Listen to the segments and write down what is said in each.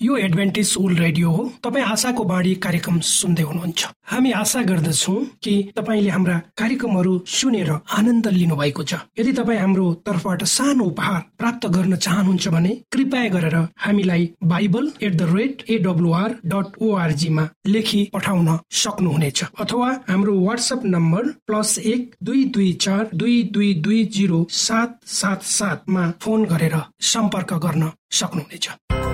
यो Adventist world radio हो। तपाईँ आशाको बाणी कार्यक्रम सुन्दै हुनुहुन्छ। हामी आशा गर्दछौँ कि तपाईँले हाम्रा कार्यक्रमहरू सुनेर आनन्द लिनु भएको छ। यदि तपाईँ हाम्रो तर्फबाट सानो उपहार प्राप्त गर्न चाहनुहुन्छ भने कृपया गरेर हामीलाई bible@awr.org मा लेखी पठाउन सक्नुहुनेछ, अथवा हाम्रो व्हाट्सएप नम्बर +12232220777 मा फोन गरेर सम्पर्क गर्न सक्नुहुनेछ।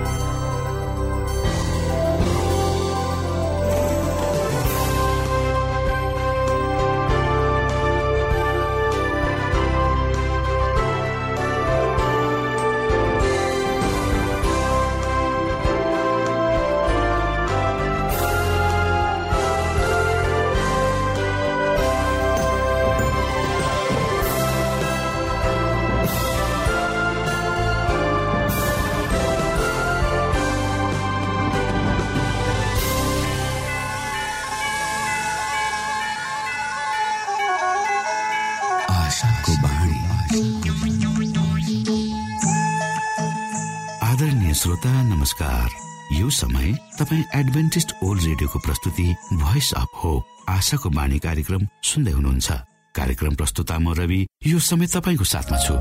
आदरणीय श्रोता नमस्कार। यो समय तपाईँ एडभेन्टिस्ट वर्ल्ड रेडियोको प्रस्तुति भोइस अफ होप आशाको बाणी कार्यक्रम सुन्दै हुनुहुन्छ। कार्यक्रम प्रस्तुता म रवि यो समय तपाईँको साथमा छु।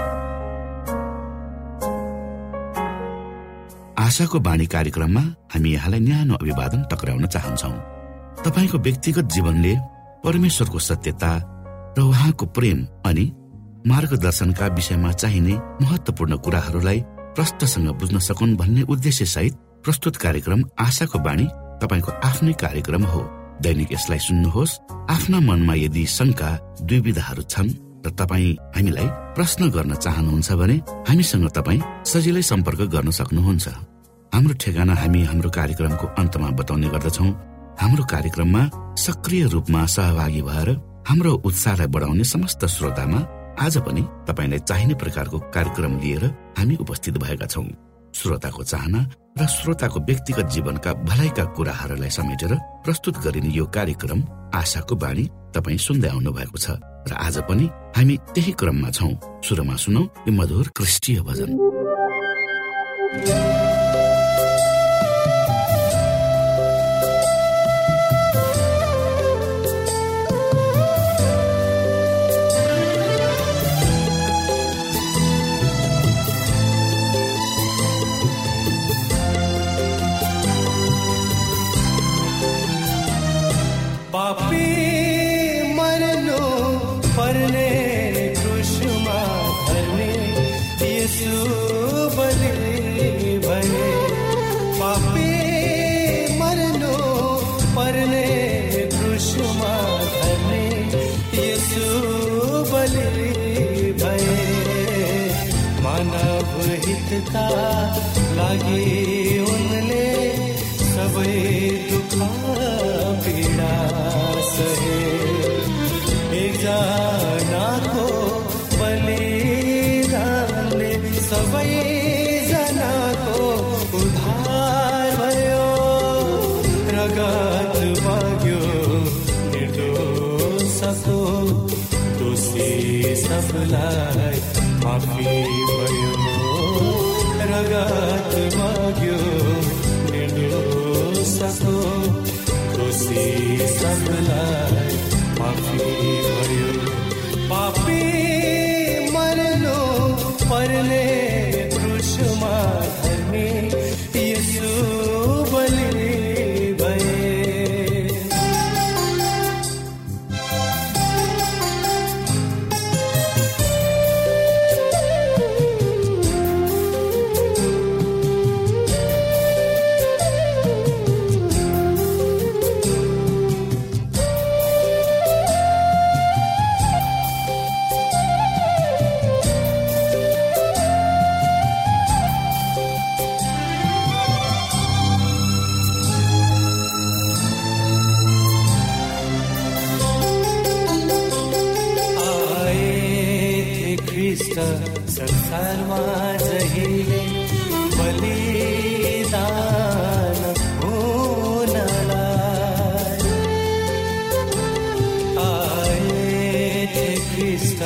आशाको बाणी कार्यक्रममा हामी यहाँलाई न्यानो अभिवादन टक्राउन चाहन्छौ। तपाईँको व्यक्तिगत जीवनले परमेश्वरको सत्यता र उहाँको प्रेम अनि मार्गदर्शनका विषयमा चाहिने महत्वपूर्ण कुराहरूलाई प्रष्टसँग बुझ्न सकुन् भन्ने उद्देश्य सहित प्रस्तुत कार्यक्रम आशाको बाणी तपाईको आफ्नै कार्यक्रम हो। दैनिक यसलाई सुन्नुहोस्। आफ्ना मनमा यदि शंका दुविधाहरू छन् र तपाईँ हामीलाई प्रश्न गर्न चाहनुहुन्छ भने हामीसँग तपाईँ सजिलै सम्पर्क गर्न सक्नुहुन्छ। हाम्रो ठेगाना हामी हाम्रो कार्यक्रमको अन्तमा बताउने गर्दछौँ। हाम्रो कार्यक्रममा सक्रिय रूपमा सहभागी भएर हाम्रो उत्साहलाई बढाउने समस्त श्रोतामा आज पनि तपाईलाई चाहिने प्रकारको कार्यक्रम लिएर हामी उपस्थित भएका छौं। श्रोताको चाहना र श्रोताको व्यक्तिगत जीवनका भलाइका कुराहरूलाई समेटेर प्रस्तुत गरिने यो कार्यक्रम आशाको बाणी तपाई सुन्दै आउनु भएको छ र आज पनि हामी त्यही क्रममा छौं। सुरुमा सुनौ यो मधुर क्रिस्टीय भजन। लागि उनले सबै दुःख पीडा सहे। एकजनाको बलिदानले सबै जनाको उद्धार भयो। रगत बग्यो निर्दोषको, दोषी सबलाई माफी भयो। रगत बग्यो निर्दोषको, दोषी सबलाई माफी भयो। पापी मर्नु पर्ने क्रुसमा धर्मी यीशु बलि भए। संसारमा जहिले बलिदान हुनलाई आए थे ख्रीष्ट।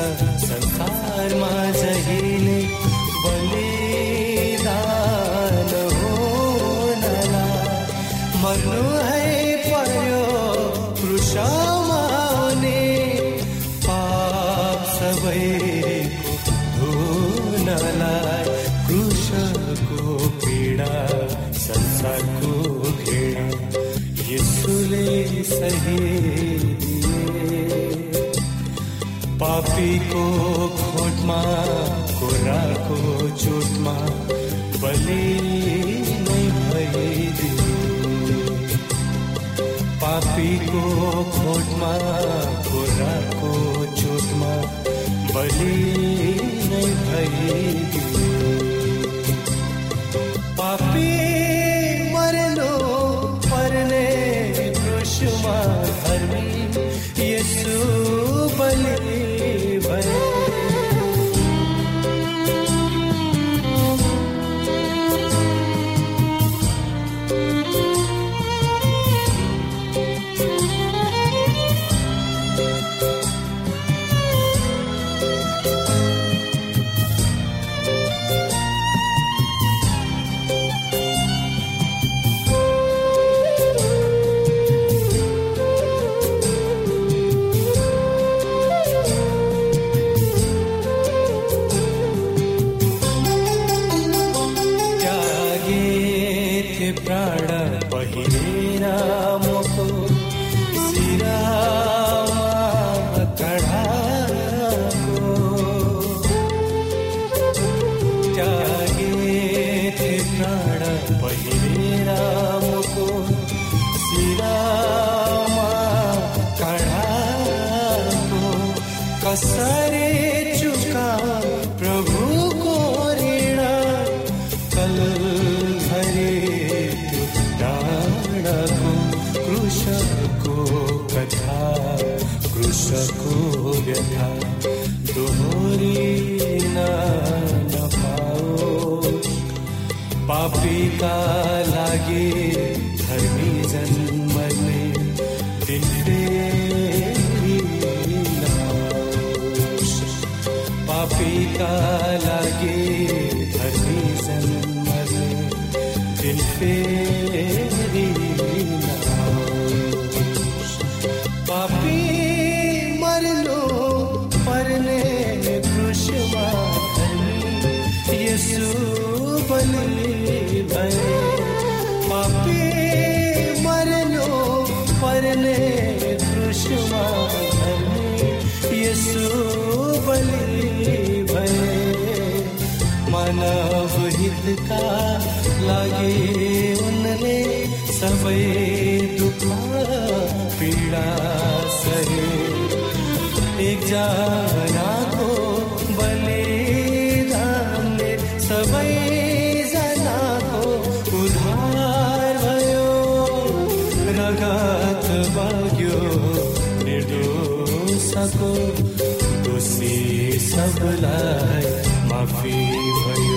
संसारमा जहिले बलिदान हुनलाई मर्नु है पर्यो क्रुसमा आउने, पाप सबैको धुनलाई क्रुसको पीडा संसारको घृणा यीशुले सहिदिए। पापीको खोटमा कोराको चोटमा बलि नै भइदिए। पापीको खोटमा कोराको चोटमा बलि नै भइदिए। पापी मर्नु पर्ने क्रुसमा धर्मी येशू बलि भए। प्राण पहिरेर मोको शिरमा चढाको, त्यागे थे प्राण पहिरेर मोको शिरमा चढाको। कसरी चुका प्रभुको ऋण क्रुसको कथा क्रुसको व्यथा दोहोरिन नपाओस्। पापीका लागि धर्मी जन्मने दिन फेरि नआओस्। पापीका लागि धर्मी जन्मने दिन फेरि नआओस्। पापी मर्नु पर्ने क्रुसमा धर्मी येशू बलि भए। पापी मर्नु पर्ने क्रुसमा धर्मी येशू बलि भए। मानव हितका लागि उनले सबै दुःख पीडा सहे। एकजनाको बलिदानले सबैजनाको उद्धार भयो। रगत बग्यो निर्दोषको, दोषी सबलाई माफी भयो।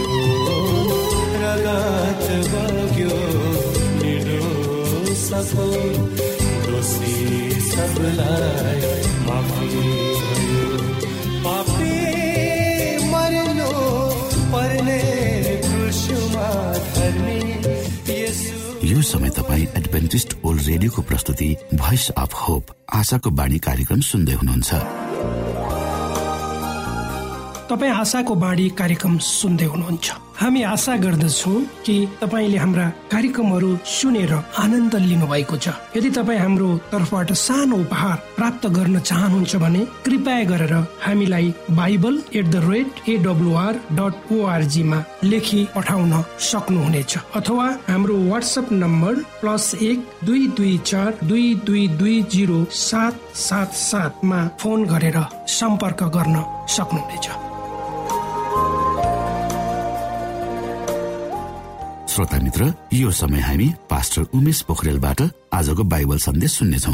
रगत बग्यो निर्दोषको, दोषी सबलाई माफी भयो। पापी मर्नु पर्ने क्रुसमा धर्मी येशू। यो समय तपाईँ एडभेन्टिस्ट वर्ल्ड रेडियोको प्रस्तुति भोइस अफ होप आशाको बाणी कार्यक्रम सुन्दै हुनुहुन्छ। तपाईँ आशाको बाणी कार्यक्रम सुन्दै हुनुहुन्छ। हामी आशा गर्दछौँ कि तपाईँले हाम्रा कार्यक्रमहरू सुनेर आनन्द लिनुभएको छ। यदि तपाईँ हाम्रो तर्फबाट सानो उपहार प्राप्त गर्न चाहनुहुन्छ भने कृपया गरेर हामीलाई bible@awr.org मा लेखी पठाउन सक्नुहुनेछ, अथवा हाम्रो वाट्सएप नम्बर +12242220777 मा फोन गरेर सम्पर्क गर्न सक्नुहुनेछ। श्रोता मित्र, यो समय हामी पास्टर उमेश पोखरेलबाट आजको बाइबल सन्देश सुन्नेछौँ।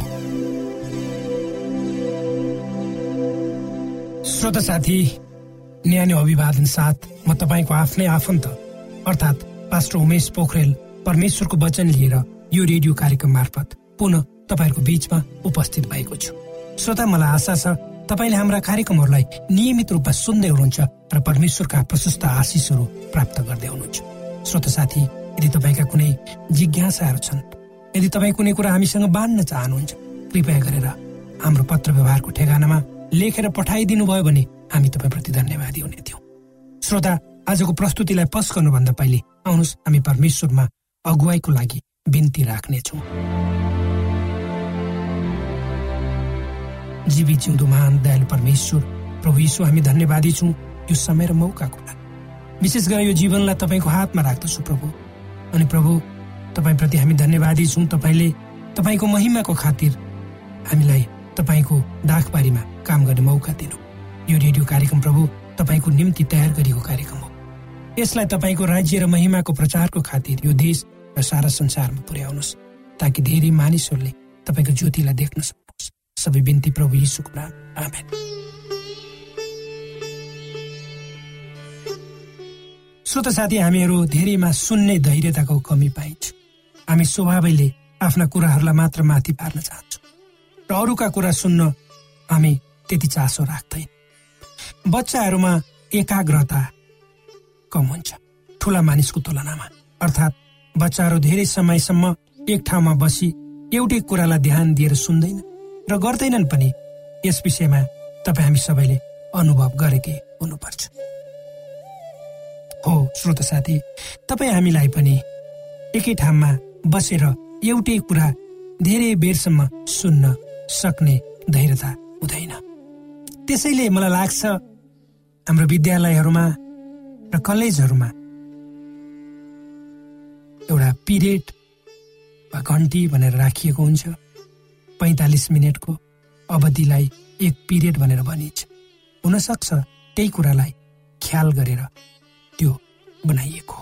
श्रोता साथी, न्यानो अभिवादन साथ म तपाईँको आफ्नै आफन्त अर्थात् पास्टर उमेश पोखरेल परमेश्वरको वचन लिएर यो रेडियो कार्यक्रम मार्फत पुनः तपाईँहरूको बीचमा उपस्थित भएको छु। श्रोता, मलाई आशा छ तपाईँले हाम्रा कार्यक्रमहरूलाई नियमित रूपमा सुन्दै हुनुहुन्छ र परमेश्वरका प्रशस्त आशिषहरू प्राप्त गर्दै हुनुहुन्छ। श्रोता साथी, यदि तपाईँका कुनै जिज्ञासाहरू छन् यदि तपाईँ कुनै कुरा हामीसँग बाँड्न चाहनुहुन्छ, कृपया गरेर हाम्रो पत्र व्यवहारको ठेगानामा लेखेर पठाइदिनु भयो भने हामी तपाईँप्रति धन्यवादी हुने थियौँ। श्रोता, आजको प्रस्तुतिलाई पस गर्नुभन्दा पहिले आउनुहोस् हामी परमेश्वरमा अगुवाईको लागि बिन्ती राख्नेछौँ। जीवित जिउँदो महान दयालु परमेश्वर प्रभु यीशु, हामी धन्यवादी छौँ यो समय र मौकाको लागि। विशेष गरेर यो जीवनलाई तपाईँको हातमा राख्दछु प्रभु। अनि प्रभु, तपाईँप्रति हामी धन्यवादी छौँ, तपाईँले तपाईँको महिमाको खातिर हामीलाई तपाईँको दाखबारीमा काम गर्ने मौका दिनु। यो रेडियो कार्यक्रम प्रभु तपाईँको निम्ति तयार गरिएको कार्यक्रम हो। यसलाई तपाईँको राज्य र महिमाको प्रचारको खातिर यो देश र सारा संसारमा पुर्याउनुहोस्, ताकि धेरै मानिसहरूले तपाईँको ज्योतिलाई देख्न सक्नुहोस्। सबै बिन्ती प्रभु यीशुको नाम, आमेन। श्रोता साथी, हामीहरू धेरैमा सुन्ने धैर्यताको कमी पाइन्छ। हामी स्वभावैले आफ्ना कुराहरूलाई मात्र माथि पार्न चाहन्छौँ र अरूका कुरा सुन्न हामी त्यति चासो राख्दैन। बच्चाहरूमा एकाग्रता कम हुन्छ ठुला मानिसको तुलनामा, अर्थात् बच्चाहरू धेरै समयसम्म एक ठाउँमा बसी एउटै कुरालाई ध्यान दिएर सुन्दैन र गर्दैनन् पनि। यस विषयमा तपाईँ हामी सबैले अनुभव गरेकै हुनुपर्छ। हो श्रोता साथी, तपाईँ हामीलाई पनि एकै ठाउँमा बसेर एउटै कुरा धेरै बेरसम्म सुन्न सक्ने धैर्यता हुँदैन। त्यसैले मलाई लाग्छ हाम्रो विद्यालयहरूमा र कलेजहरूमा एउटा पिरियड वा घन्टी भनेर राखिएको हुन्छ। 45 मिनटको अवधिलाई एक पिरियड भनेर भनिन्छ। हुनसक्छ त्यही कुरालाई ख्याल गरेर त्यो बनाइएको।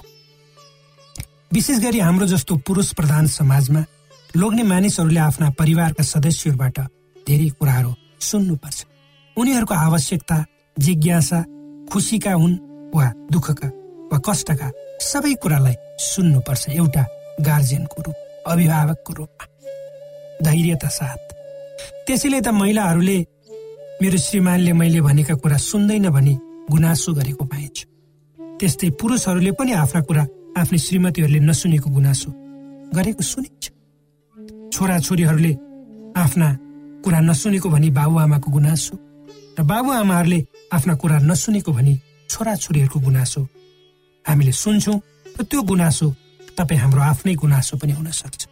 विशेष गरी हाम्रो जस्तो पुरुष प्रधान समाजमा लोग्ने मानिसहरूले आफ्ना परिवारका सदस्यहरूबाट धेरै कुराहरू सुन्नुपर्छ। उनीहरूको आवश्यकता, जिज्ञासा, खुसीका हुन् वा दुःखका वा कष्टका सबै कुरालाई सुन्नुपर्छ एउटा गार्जियनको रूप, अभिभावकको रूपमा धैर्यता साथ। त्यसैले त महिलाहरूले मेरो श्रीमानले मैले भनेका कुरा सुन्दैन भनी गुनासो गरेको पाइन्छ। त्यस्तै पुरुषहरूले पनि आफ्ना कुरा आफ्नै श्रीमतीहरूले नसुनेको गुनासो गरेको सुनिन्छ। छोराछोरीहरूले आफ्ना कुरा नसुनेको भनी बाबुआमाको गुनासो र बाबुआमाहरूले आफ्ना कुरा नसुनेको भनी छोराछोरीहरूको गुनासो हामीले सुन्छौँ। र त्यो गुनासो तपाईँ हाम्रो आफ्नै गुनासो पनि हुन सक्छ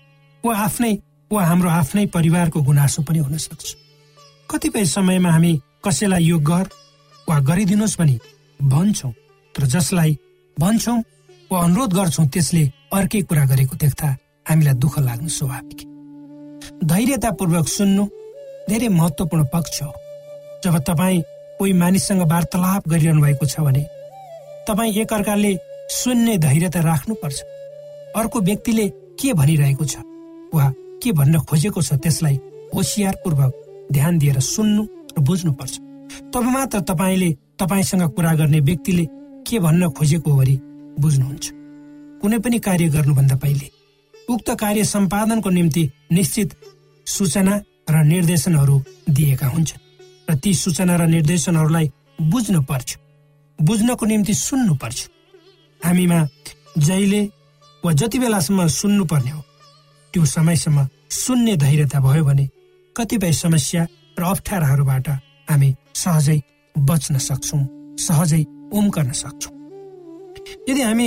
वा हाम्रो आफ्नै परिवारको गुनासो पनि हुन सक्छ। कतिपय समयमा हामी कसैलाई यो गर वा गरिदिनुहोस् भनी भन्छौँ, तर जसलाई भन्छौँ वा अनुरोध गर्छौँ त्यसले अर्कै कुरा गरेको देख्दा हामीलाई दुःख लाग्नु स्वाभाविक। धैर्यतापूर्वक सुन्नु धेरै महत्त्वपूर्ण पक्ष हो। जब तपाईँ कोही मानिससँग वार्तालाप गरिरहनु भएको छ भने तपाईँ एकअर्काले सुन्ने धैर्यता राख्नुपर्छ। अर्को व्यक्तिले के भनिरहेको छ वा के भन्न खोजेको छ त्यसलाई होसियारपूर्वक ध्यान दिएर सुन्नु र बुझ्नुपर्छ। तब मात्र तपाईँले तपाईँसँग कुरा गर्ने व्यक्तिले के भन्न खोजेको भरि बुझ्नुहुन्छ। कुनै पनि कार्य गर्नुभन्दा पहिले उक्त कार्य सम्पादनको निम्ति निश्चित सूचना र निर्देशनहरू दिएका हुन्छन् र ती सूचना र निर्देशनहरूलाई बुझ्नुपर्छ। बुझ्नको निम्ति सुन्नुपर्छ। हामीमा जहिले वा जति बेलासम्म सुन्नुपर्ने हो त्यो समयसम्म सुन्ने धैर्यता भयो भने कतिपय समस्या र अप्ठ्याराहरूबाट हामी सहजै बच्न सक्छौँ, सहजै उम्कन सक्छौँ। यदि हामी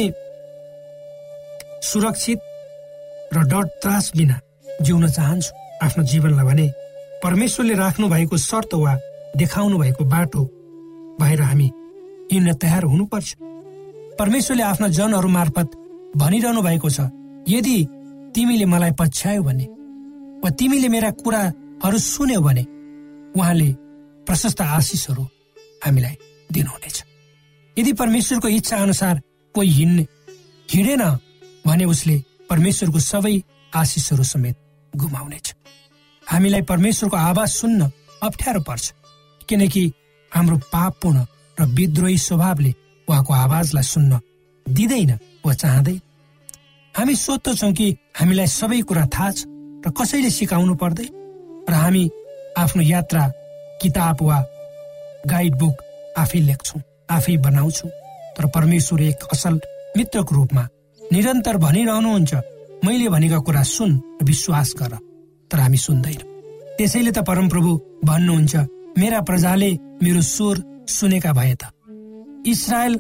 सुरक्षित र डर त्रास बिना जिउन चाहन्छौँ आफ्नो जीवनलाई भने परमेश्वरले राख्नु भएको शर्त वा देखाउनु भएको बाटो भएर हामी हिँड्न तयार हुनुपर्छ। परमेश्वरले आफ्ना जनहरू मार्फत भनिरहनु भएको छ, यदि तिमीले मलाई पछ्यायौ भने वा तिमीले मेरा कुराहरू सुन्यौ भने उहाँले प्रशस्त आशिषहरू हामीलाई दिनुहुनेछ। यदि परमेश्वरको इच्छा अनुसार कोही हिँडेन भने उसले परमेश्वरको सबै आशिषहरू समेत गुमाउनेछ। हामीलाई परमेश्वरको आवाज सुन्न अप्ठ्यारो पर्छ किनकि हाम्रो पापपूर्ण र विद्रोही स्वभावले उहाँको आवाजलाई सुन्न दिँदैन वा चाहँदैन। हामी सोध्दछौँ कि हामीलाई सबै कुरा थाहा छ र कसैले सिकाउनु पर्दैन र हामी आफ्नो यात्रा किताब वा गाइड बुक आफै लेख्छौँ, आफै बनाउँछौँ। तर परमेश्वर एक असल मित्रको रूपमा निरन्तर भनिरहनुहुन्छ, मैले भनेका कुरा सुन, विश्वास गर, तर हामी सुन्दैन। त्यसैले त परमप्रभु भन्नुहुन्छ, मेरा प्रजाले मेरो स्वर सुनेका भए त, इस्रायल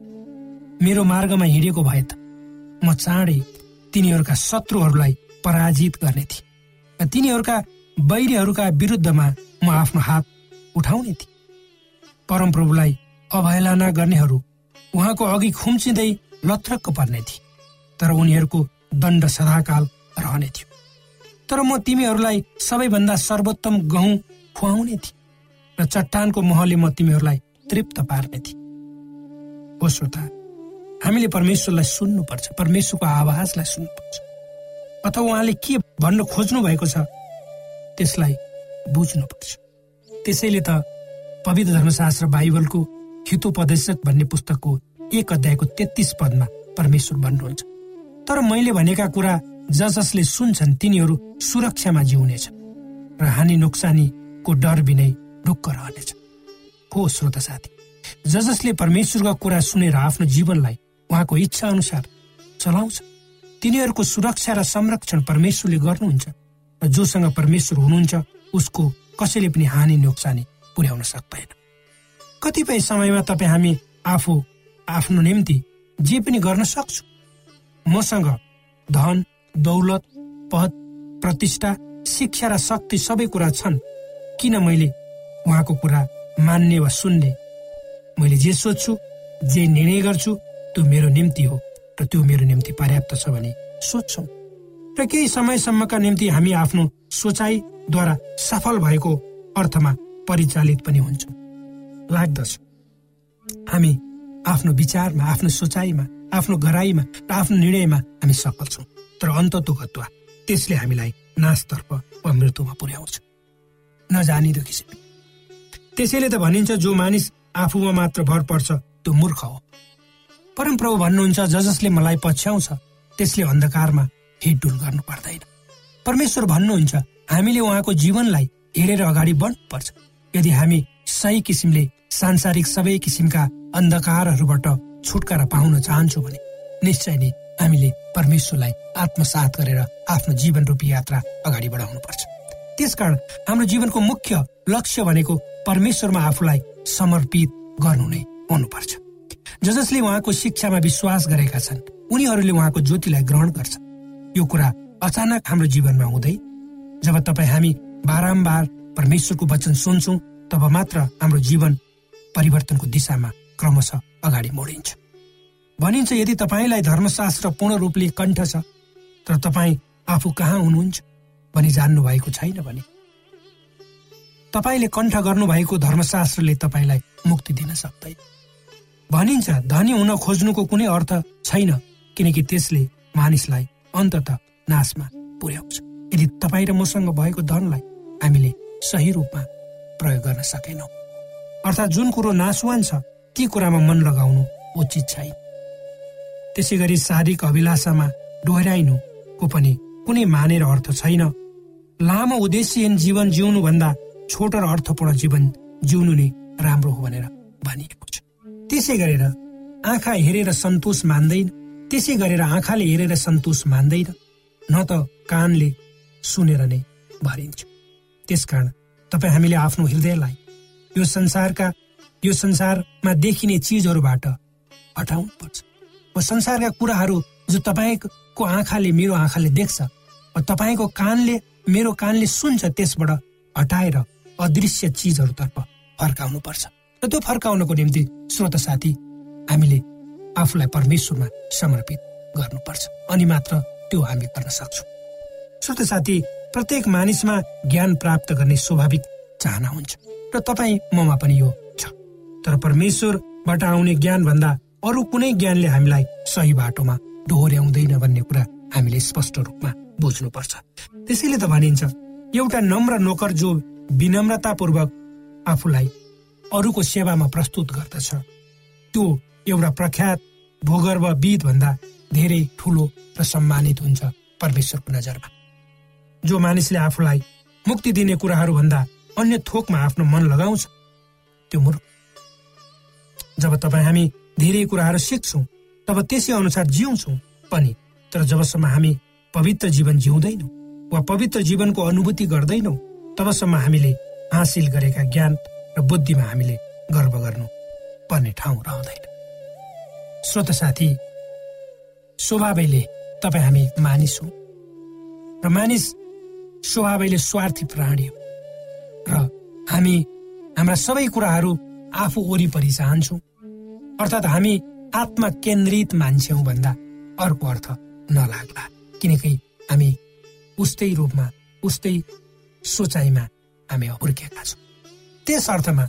मेरो मार्गमा हिँडेको भए त, म चाँडै तिनीहरूका शत्रुहरूलाई पराजित गर्ने थिएँ र तिनीहरूका बैरीहरूका विरुद्धमा म आफ्नो हात उठाउने थिएँ। परमप्रभुलाई अवहेलना गर्नेहरू उहाँको अघि खुम्चिँदै लथ्रक्क पर्ने थिए, तर उनीहरूको दण्ड सदाकाल रहने थियो। तर म तिमीहरूलाई सबैभन्दा सर्वोत्तम गहुँ खुवाउने थिएँ र चट्टानको महले म तिमीहरूलाई तृप्त पार्ने थिएँ। हो श्रोता, हामीले परमेश्वरलाई सुन्नुपर्छ, परमेश्वरको आवाजलाई सुन्नुपर्छ, अथवा उहाँले के भन्न खोज्नु भएको छ त्यसलाई बुझ्नुपर्छ। त्यसैले त पवित्र धर्मशास्त्र बाइबलको हितोपदेशक भन्ने पुस्तकको 1 अध्यायको 33 पदमा परमेश्वर भन्नुहुन्छ, तर मैले भनेका कुरा जसले सुन्छन् तिनीहरू सुरक्षामा जिउनेछन् र हानि नोक्सानीको डर बिनै ढुक्क रहनेछ। हो श्रोता साथी, जसले परमेश्वरका कुरा सुनेर आफ्नो जीवनलाई उहाँको इच्छा अनुसार चलाउँछ तिनीहरूको सुरक्षा र संरक्षण परमेश्वरले गर्नुहुन्छ र जोसँग परमेश्वर हुनुहुन्छ उसको कसैले पनि हानि नोक्सानी पुर्याउन सक्दैन। कतिपय समयमा तपाईँ हामी आफ्नो निम्ति जे पनि गर्न सक्छु। मसँग धन, दौलत, पद, प्रतिष्ठा, शिक्षा र शक्ति सबै कुरा छन्, किन मैले उहाँको कुरा मान्ने वा सुन्ने? मैले जे सोच्छु, जे निर्णय गर्छु त्यो मेरो निम्ति हो र त्यो मेरो निम्ति पर्याप्त छ भने सोच्छौँ र केही समयसम्मका निम्ति हामी आफ्नो सोचाइद्वारा सफल भएको अर्थमा परिचालित पनि हुन्छौँ। लाग्दछ हामी आफ्नो विचारमा, आफ्नो सोचाइमा, आफ्नो गराइमा र आफ्नो निर्णयमा हामी सफल छौँ, तर अन्ततोगत्वा त्यसले हामीलाई नाशतर्फ वा मृत्युमा पुर्याउँछ, नजानिदो किसिमले। त्यसैले त भनिन्छ, जो मानिस आफूमा मात्र भर पर्छ त्यो मूर्ख हो। परमप्रभु भन्नुहुन्छ, जसले मलाई पछ्याउँछ त्यसले अन्धकारमा हिडडुल गर्नु पर्दैन। परमेश्वर भन्नुहुन्छ, हामीले उहाँको जीवनलाई हेरेर अगाडि बढ्नुपर्छ। यदि हामी सही किसिमले सांसारिक सबै किसिमका अन्धकारहरूबाट छुटकारा पाउन चाहन्छौँ भने निश्चय नै हामीले परमेश्वरलाई आत्मसात गरेर आफ्नो जीवन रूपी यात्रा अगाडि बढाउनुपर्छ। त्यसकारण हाम्रो जीवनको मुख्य लक्ष्य भनेको परमेश्वरमा आफूलाई समर्पित गर्नु नै हुनुपर्छ। जसले उहाँको शिक्षामा विश्वास गरेका छन् उनीहरूले उहाँको ज्योतिलाई ग्रहण गर्छ। यो कुरा अचानक हाम्रो जीवनमा हुँदै जब हामी बारम्बार परमेश्वरको वचन सुन्छौँ तब मात्र हाम्रो जीवन परिवर्तनको दिशामा क्रमशः अगाडि मोडिन्छ। भनिन्छ, यदि तपाईँलाई धर्मशास्त्र पूर्ण रूपले कण्ठ छ तर तपाईँ आफू कहाँ हुनुहुन्छ भनी जान्नु भएको छैन भने तपाईँले कण्ठ गर्नुभएको धर्मशास्त्रले तपाईँलाई मुक्ति दिन सक्दैन। भनिन्छ, धनी हुन खोज्नुको कुनै अर्थ छैन, किनकि त्यसले मानिसलाई अन्ततः नाशमा पुर्याउँछ। यदि तपाईँ र मसँग भएको धनलाई हामीले सही रूपमा प्रयोग गर्न सकेनौँ, अर्थात् जुन कुरो नाशवान छ ती कुरामा मन लगाउनु उचित छैन। त्यसै गरी शारीरिक अभिलाषामा डोहोऱ्याइनुको पनि कुनै मानेर अर्थ छैन। लामो उद्देश्यहीन जीवन जिउनु भन्दा छोटो र अर्थपूर्ण जीवन जिउनु नै राम्रो हो भनेर भनिएको छ। त्यसै गरेर आँखाले हेरेर सन्तोष मान्दैन, न त कानले सुनेर नै भरिन्छ। त्यसकारण हामीले आफ्नो हृदयलाई यो संसारमा देखिने चिजहरूबाट हटाउनु पर्छ। संसारका कुराहरू जो तपाईँको आँखाले मेरो आँखाले देख्छ वा तपाईँको कानले मेरो कानले सुन्छ त्यसबाट हटाएर अदृश्य चिजहरूतर्फ फर्काउनु पर्छ। र त्यो फर्काउनको निम्ति श्रोता साथी हामीले आफूलाई परमेश्वरमा समर्पित गर्नुपर्छ, अनि मात्र त्यो हामी गर्न सक्छौँ। श्रोता साथी, प्रत्येक मानिसमा ज्ञान प्राप्त गर्ने स्वाभाविक चाहना हुन्छ र तपाईँ ममा पनि यो छ, तर परमेश्वरबाट आउने ज्ञान भन्दा अरू कुनै ज्ञानले हामीलाई सही बाटोमा डोहोऱ्याउँदैन भन्ने कुरा हामीले स्पष्ट रूपमा बुझ्नुपर्छ। त्यसैले त भनिन्छ, एउटा नम्र नोकर जो विनम्रतापूर्वक आफूलाई अरूको सेवामा प्रस्तुत गर्दछ त्यो एउटा प्रख्यात भूगर्भविद भन्दा धेरै ठुलो र सम्मानित हुन्छ परमेश्वरको नजरमा। जो मानिसले आफूलाई मुक्ति दिने कुराहरू भन्दा अन्य थोकमा आफ्नो मन लगाउँछ त्यो मूर्ख। जब हामी धेरै कुराहरू सिक्छौँ तब त्यसै अनुसार जिउँछौँ पनि, तर जबसम्म हामी पवित्र जीवन जिउँदैनौँ वा पवित्र जीवनको अनुभूति गर्दैनौँ तबसम्म हामीले हासिल गरेका ज्ञान र बुद्धिमा हामीले गर्व गर्नु पर्ने ठाउँ रहँदैन। श्रोता साथी, स्वभावैले तपाईँ हामी मानिस हौँ र मानिस स्वभावैले स्वार्थी प्राणी हो र हामी हाम्रा सबै कुराहरू आफू वरिपरि चाहन्छौँ, अर्थात् हामी आत्मा केन्द्रित मान्छे हौँ भन्दा अर्को अर्थ नलाग्ला, किनकि हामी उस्तै रूपमा उस्तै सोचाइमा हामी हुर्केका छौँ। त्यस अर्थमा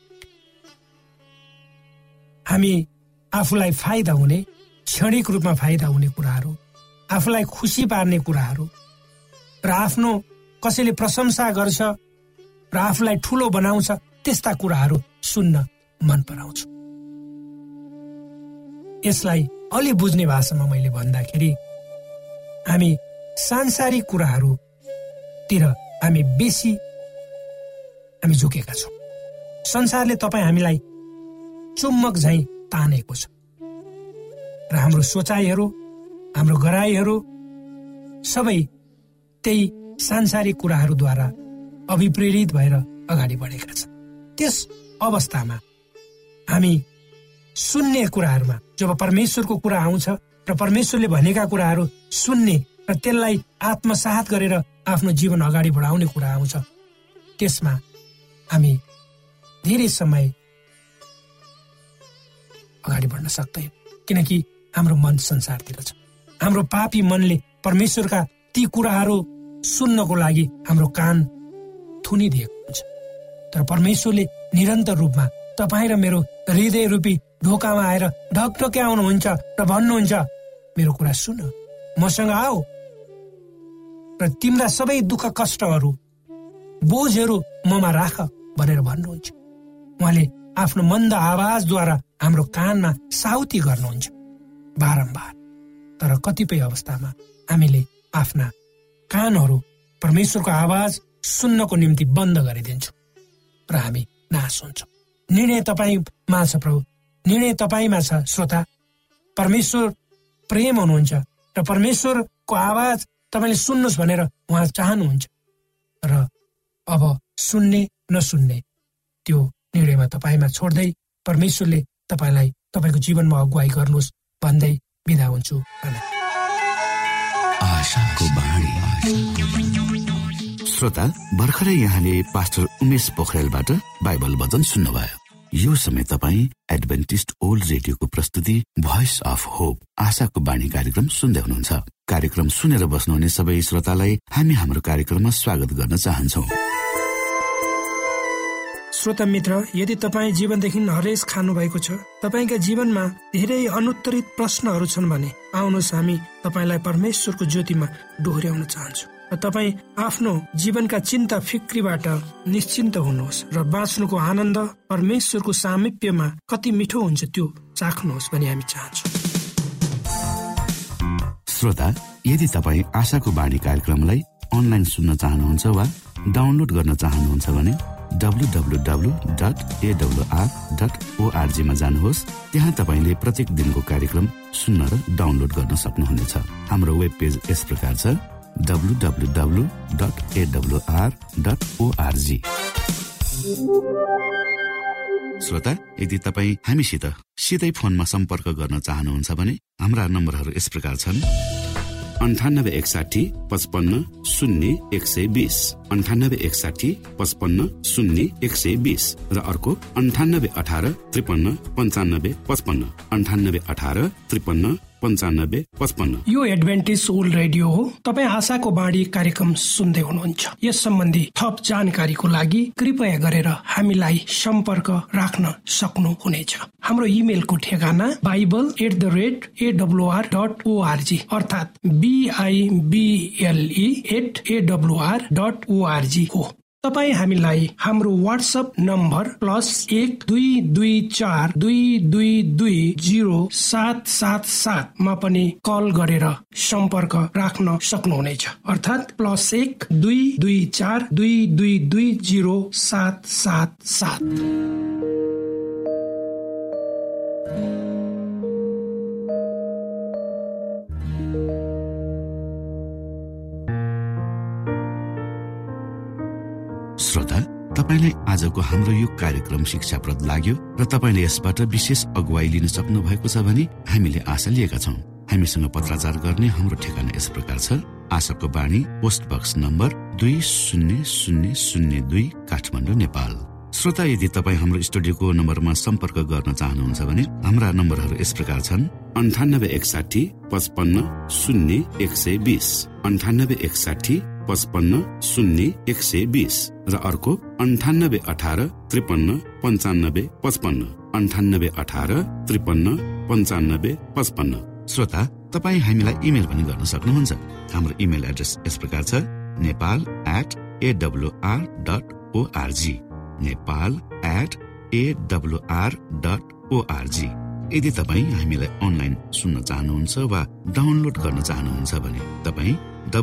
हामी आफूलाई फाइदा हुने, क्षणिक रूपमा फाइदा हुने कुराहरू, आफूलाई खुसी पार्ने कुराहरू र आफ्नो कसैले प्रशंसा गर्छ र आफूलाई ठुलो बनाउँछ त्यस्ता कुराहरू सुन्न मन पराउँछु। यसलाई अलि बुझ्ने भाषामा मैले भन्दाखेरि हामी सांसारिक कुराहरूतिर हामी बेसी झुकेका छौँ। संसारले तपाईँ हामीलाई चुम्बक झैँ तानेको छ र हाम्रो सोचाइहरू, हाम्रो गराइहरू सबै त्यही सांसारिक कुराहरूद्वारा अभिप्रेरित भएर अगाडि बढेका छन्। त्यस अवस्थामा हामी सुन्ने कुराहरूमा जब परमेश्वरको कुरा आउँछ र परमेश्वरले भनेका कुराहरू सुन्ने र त्यसलाई आत्मसात गरेर आफ्नो जीवन अगाडि बढाउने कुरा आउँछ, त्यसमा हामी धेरै समय अगाडि बढ्न सक्दैनौँ, किनकि हाम्रो मन संसारतिर छ। हाम्रो पापी मनले परमेश्वरका ती कुराहरू सुन्नको लागि हाम्रो कान थुनिदिएको हुन्छ। तर परमेश्वरले निरन्तर रूपमा तपाईँ र मेरो हृदय रूपी ढोकामा आएर ढकढक्याउनुहुन्छ र भन्नुहुन्छ, मेरो कुरा सुन, मसँग आऊ र तिम्रा सबै दुःख कष्टहरू, बोझहरू ममा राख भनेर भन्नुहुन्छ। उहाँले आफ्नो मन्द आवाजद्वारा हाम्रो कानमा साउती गर्नुहुन्छ बारम्बार। तर कतिपय अवस्थामा हामीले आफ्ना कानहरू परमेश्वरको आवाज सुन्नको निम्ति बन्द गरिदिन्छौँ र हामी नाश हुन्छौँ। निर्णय तपाईँमा छ प्रभु, निर्णय तपाईँमा छ श्रोता। परमेश्वर प्रेम हुनुहुन्छ र परमेश्वरको आवाज तपाईँले सुन्नुहोस् भनेर उहाँ चाहनुहुन्छ र अब सुन्ने नसुन्ने त्यो निर्णयमा तपाईँमा छोड्दै परमेश्वरले तपाईँलाई तपाईँको जीवनमा अगुवाई गर्नुहोस् भन्दै बिदा हुन्छु। श्रोता, भर्खरै यहाँले पास्टर उमेश पोखरेलबाट बाइबल वचन सुन्नुभयो। यो समय तपाईँ एडभेन्टिस्ट ओल्ड रेडियोको प्रस्तुति भोइस अफ होप, आशाको बाणी कार्यक्रम सुन्दै हुनुहुन्छ। कार्यक्रम सुनेर बस्नुहुने सबै श्रोतालाई हामी हाम्रो कार्यक्रममा स्वागत गर्न चाहन्छौँ। श्रोता मित्र, यदि तपाईँ जीवनदेखि हरेस खानु भएको छ, तपाईँका जीवनमा धेरै अनुत्तरित प्रश्नहरू छन् भने आउनुहोस् हामी तपाईँलाई परमेश्वरको ज्योतिमा डोहोर्याउन चाहन्छौँ र तपाईँ आफ्नो जीवनका चिन्ता फिक्रीबाट निश्चिन्त हुनुहोस् र बाँच्नुको आनन्द परमेश्वरको सामिप्यमा कति मिठो हुन्छ त्यो चाख्नुहोस् भनी हामी चाहन्छौँ। श्रोता, यदि तपाईँ आशाको बाणी कार्यक्रमलाई अनलाइन सुन्न चाहनुहुन्छ वा डाउनलोड गर्न चाहनुहुन्छ भने www.awr.org मा जानुहोस्। त्यहाँ तपाईले प्रत्येक दिनको कार्यक्रम सुन्न र डाउनलोड गर्न सक्नुहुनेछ। हाम्रो वेब पेज यस प्रकार छ www.awr.org। श्रोता, यदि तपाईँ हामीसित सिधै फोनमा सम्पर्क गर्न चाहनुहुन्छ भने हाम्रा नम्बरहरू यस प्रकार छन्: 9861 55 0 120, 9861 55 0 120 र अर्को 9818 53 95 55, 9818 53 95 55। यो एडभेन्टिस्ट ओल्ड रेडियो हो। तपाईँ आशाको बाणी कार्यक्रम सुन्दै हुनुहुन्छ। यस सम्बन्धी थप जानकारीको लागि कृपया गरेर हामीलाई सम्पर्क राख्न सक्नुहुनेछ। हाम्रो इमेलको ठेगाना bible@awr.org अर्थात् bible@awr.org हो। तपाईँ हामीलाई हाम्रो व्हाट्सएप नम्बर +1 224 222 0777 मा पनि कल गरेर सम्पर्क राख्न सक्नुहुनेछ, अर्थात् +1 224 222 0777। श्रोता, तपाईलाई आजको हाम्रो यो कार्यक्रम शिक्षाप्रद लाग्यो र तपाईले यसबाट विशेष अगुवाई लिन सक्नु भएको छ भने हामीले आशा लिएका छौं। हामीसँग पत्राचार गर्ने हाम्रो ठेगाना यस प्रकार छ: आशाको बाणी, post box number 200002, Kathmandu, Nepal. श्रोता, यदि तपाईँ हाम्रो स्टुडियोको नम्बरमा सम्पर्क गर्न चाहनुहुन्छ भने हाम्रा नम्बरहरू यस प्रकार छन्: 9861 55 0120, 9861 55 0120 र अर्को 9818 53 95 55, 9818 53 95 55। श्रोता, तपाईँ हामीलाई इमेल पनि गर्न सक्नुहुन्छ। हाम्रो इमेल एड्रेस यस प्रकार छ: nepal@awr.org, nepal@awr.org। यदि तपाईँ हामीलाई अनलाइन सुन्न चाहनुहुन्छ वा डाउनलोड गर्न चाहनुहुन्छ भने तपाईँ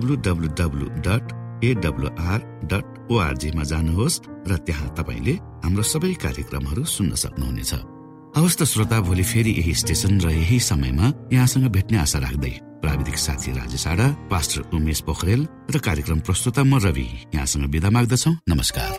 www.awr.org मा जानुहोस् र त्यहाँ तपाईले हाम्रो सबै कार्यक्रमहरू सुन्न सक्नुहुनेछ। हवस् त श्रोता, भोलि फेरि यही स्टेशन र यही समयमा यहाँसँग भेट्ने आशा राख्दै प्राविधिक साथी राजेश आडा, पास्टर उमेश पोखरेल र कार्यक्रम प्रस्तुता म रवि यहाँसँग बिदा माग्दछौ। नमस्कार।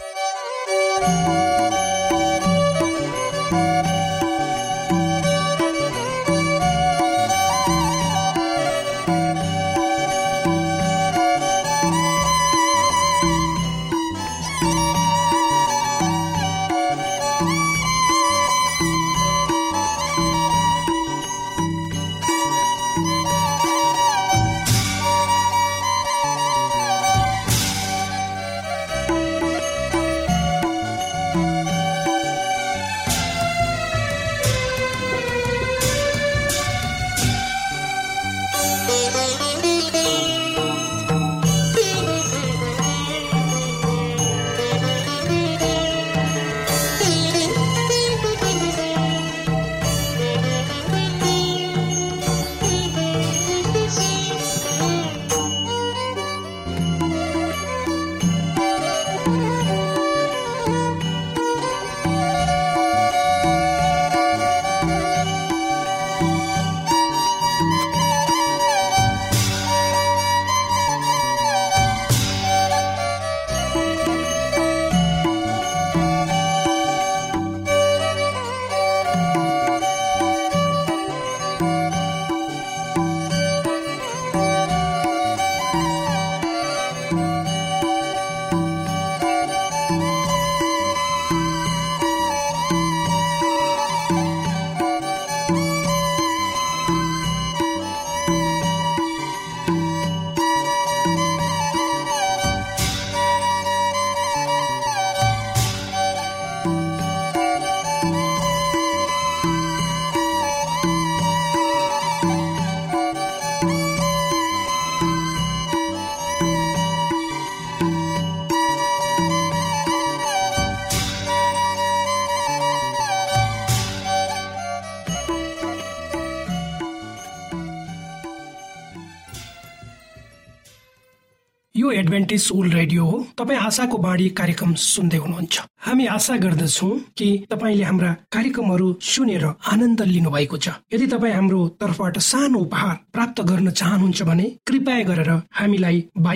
यो एडभेन्टिस्ट वर्ल्ड रेडियो हो। तपाईँ आशाको बाणी कार्यक्रम सुन्दै हुनुहुन्छ। हामी आशा गर्दछौँ कि तपाईँले हाम्रा कार्यक्रमहरू सुनेर आनन्द लिनु भएको छ। यदि तपाईँ हाम्रो तर्फबाट सानो उपहार प्राप्त गर्न चाहनुहुन्छ भने कृपया गरेर हामीलाई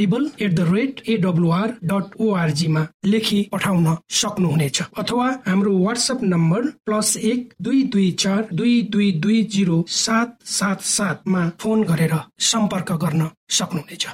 bible@awr.org मा लेखी पठाउन सक्नुहुनेछ अथवा हाम्रो व्हाट्सएप नम्बर +12242220777 मा फोन गरेर सम्पर्क गर्न सक्नुहुनेछ।